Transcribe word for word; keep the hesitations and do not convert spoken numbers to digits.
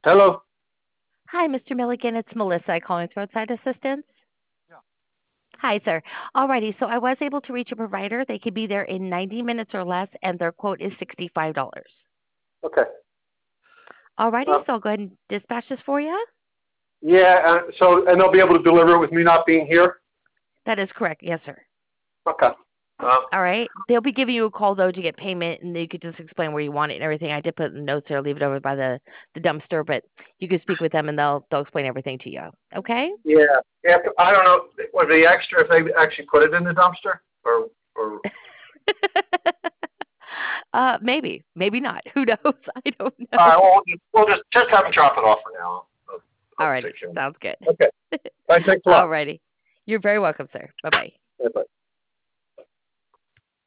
Hello. Hi, Mister Milligan. It's Melissa calling with Roadside Assistance. Yeah. Hi, sir. Alrighty, so I was able to reach a provider. They could be there in ninety minutes or less, and their quote is sixty-five dollars. Okay. Alrighty, Uh, so I'll go ahead and dispatch this for you. yeah. Uh, so, and they'll be able to deliver it with me not being here. That is correct. Yes, sir. Okay. Um, All right. They'll be giving you a call, though, to get payment, and you could just explain where you want it and everything. I did put in the notes there, leave it over by the, the dumpster, but you can speak with them, and they'll, they'll explain everything to you. Okay? yeah. After, I don't know. Was the extra if they actually put it in the dumpster, or or uh, maybe. Maybe not. Who knows? I don't all know. right. Well, we'll just, we'll just just have them drop it off for now. I'll, I'll Alrighty. take care of Sounds good. it. Okay. All right. Thanks a lot. Alrighty. You're very welcome, sir. Bye bye. Bye.